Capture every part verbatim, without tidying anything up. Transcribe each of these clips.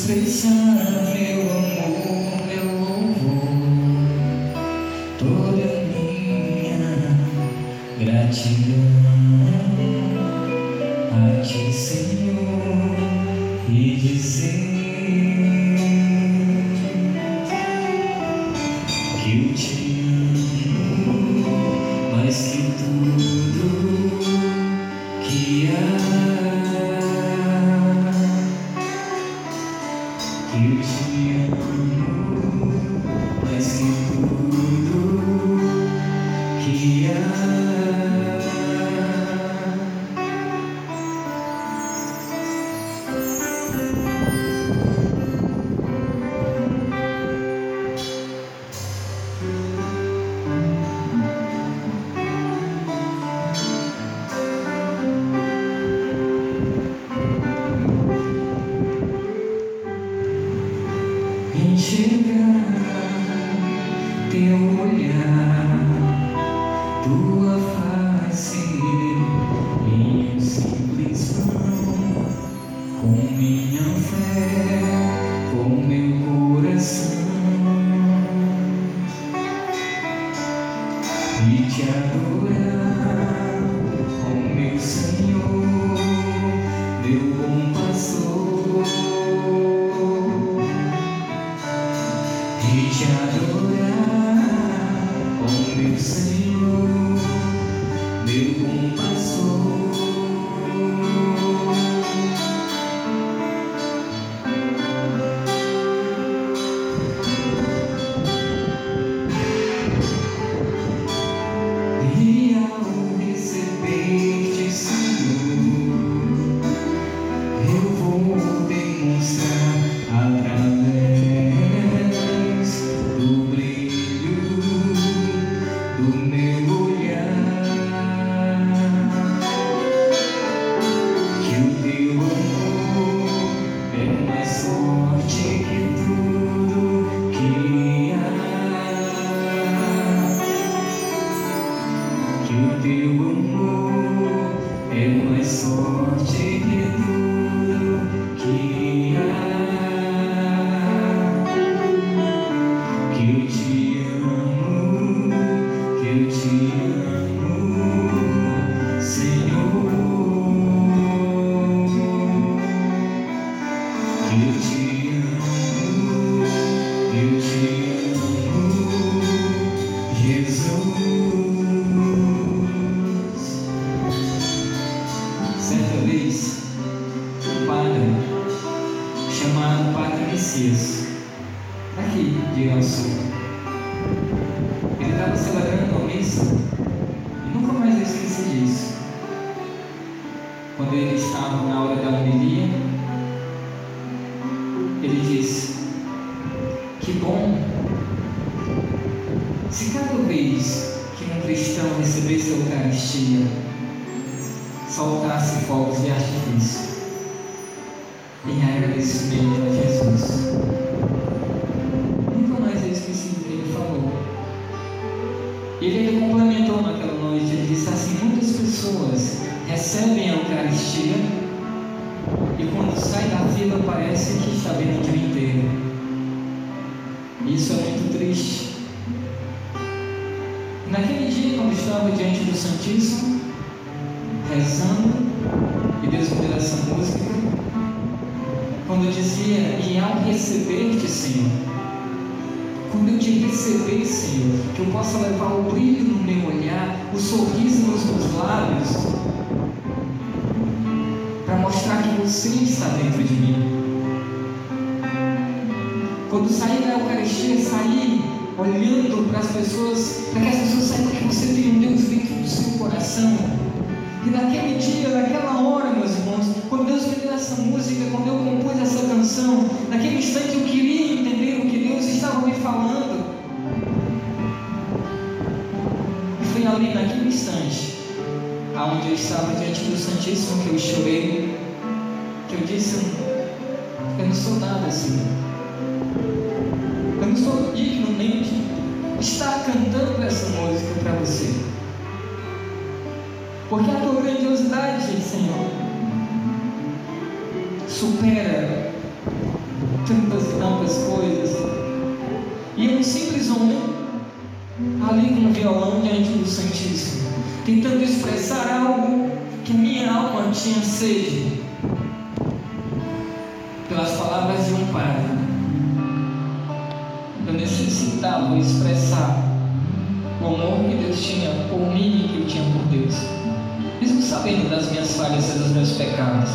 expressar meu amor, meu louvor, toda minha gratidão a Ti, Senhor, e dizer que eu Te amo mais que tudo que há. Que eu Te amo mais que tudo que há. Enxergar Teu olhar, Tua face em um simples pão, com minha fé, com meu coração, e Te adorar, ó meu Senhor, meu bom pastor, e Te adorar, ó meu Senhor, meu bom pastor. E ao receber-Te, Senhor, eu vou demonstrar através do brilho do meu olhar que o Teu amor é mais forte que tudo que há, que o Teu amor é mais forte que tudo que há, que eu Te amo, que eu Te amo, Senhor, que eu Te amo, que eu Te amo, Jesus. Certa vez, um padre chamado Padre Messias, aqui de El Sul, ele estava celebrando uma missa e nunca mais eu esqueci disso. Quando ele estava na hora da homilia, ele disse: que bom se cada vez que um cristão recebesse a Eucaristia soltasse fogos de artifício em agradecimento a Jesus. Nunca mais eu esqueci do que ele falou. Ele ainda complementou naquela noite, ele disse assim: muitas pessoas recebem a Eucaristia e quando sai da fila parece que está vendo o dia inteiro. Isso é muito triste. Naquele dia, quando estava diante do Santíssimo, rezando, e Deus me deu essa música, quando eu dizia: e ao receber-Te, Senhor, quando eu Te receber, Senhor, que eu possa levar o brilho no meu olhar, o sorriso nos meus lábios, para mostrar que Você está dentro de mim. Quando sair da Eucaristia, sair olhando para as pessoas, para que as pessoas saibam que Você tem um Deus dentro do seu coração. E naquele dia, naquela hora, meus irmãos, quando Deus me deu essa música, quando eu compus essa canção, naquele instante eu queria entender o que Deus estava me falando. E foi ali, naquele instante, aonde eu estava diante do Santíssimo, que eu chorei, que eu disse: eu não sou nada assim. Eu não sou digno nem de estar cantando essa música para Você. Porque a Tua grandiosidade, Senhor, supera tantas e tantas coisas. E é um simples homem ali com um violão diante do Santíssimo, tentando expressar algo que a minha alma tinha sede, pelas palavras de um padre. Eu necessitava expressar o amor que Deus tinha por mim e que eu tinha por Deus, mesmo sabendo das minhas falhas e dos meus pecados.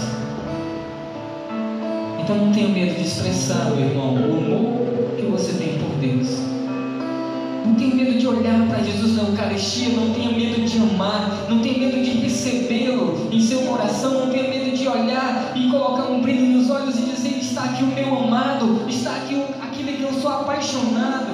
Então não tenha medo de expressar, meu irmão, o amor que você tem por Deus. Não tenha medo de olhar para Jesus na Eucaristia, não tenha medo de amar, não tenha medo de recebê-lo em seu coração, não tenha medo de olhar e colocar um brilho nos olhos e dizer: está aqui o meu amado, está aqui o, aquele que eu sou apaixonado.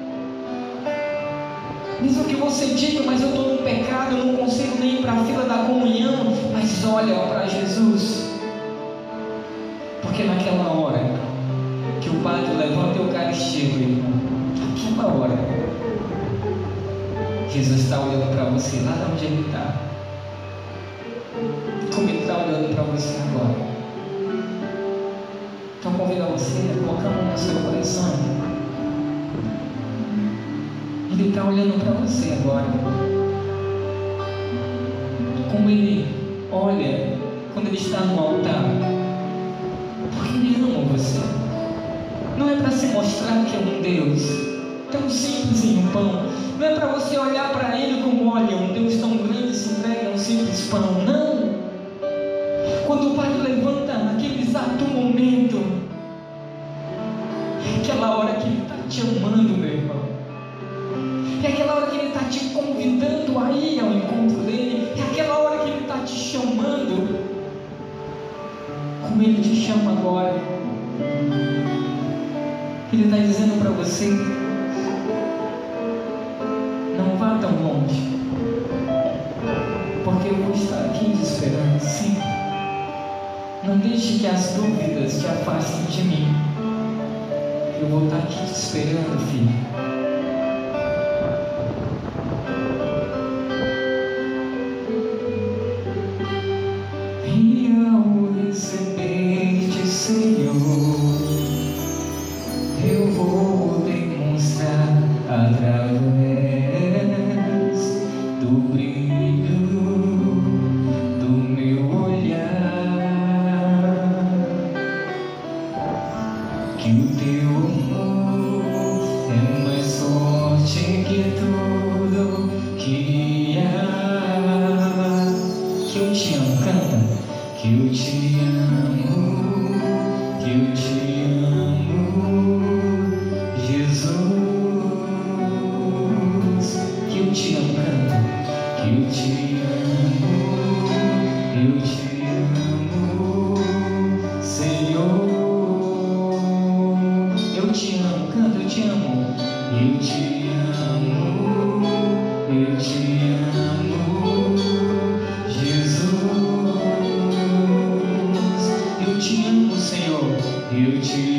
Mesmo que você diga: mas eu estou no pecado, eu não consigo nem ir para a fila da comunhão, mas olha para Jesus, porque naquela hora que o padre levanta a Eucaristia, meu irmão, naquela hora Jesus está olhando para você lá de onde Ele está, como Ele está olhando para você agora. Então convido a você a colocar a mão no seu coração. Ele está olhando para você agora, como Ele olha quando Ele está no altar, porque Ele ama você. Não é para se mostrar que é um Deus tão simples em um pão, não é para você olhar para Ele como: olha, um Deus tão grande se entrega a um simples pão. Não. Quando o Pai levanta naquele exato momento, é aquela hora que Ele está te amando, meu irmão. É aquela hora que Ele está te convidando a ir ao encontro dEle. É aquela hora que Ele está te chamando, como Ele te chama agora. Ele está dizendo para você: não vá tão longe, porque eu vou estar aqui te esperando. Sim. Não deixe que as dúvidas te afastem de mim. Eu vou estar aqui te esperando, filho. E ao receber-te, Senhor, eu vou demonstrar através do brilho do meu olhar que o teu amor é mais forte que tudo que há. Que eu te amo, canta. Que eu te amo, que eu te amo, Jesus. Que eu te amo, canta. Que eu te amo, eu te amo, Senhor. Eu te amo, canta, eu te amo. Eu te amo, eu te amo, Jesus. Eu te amo, Senhor. Eu te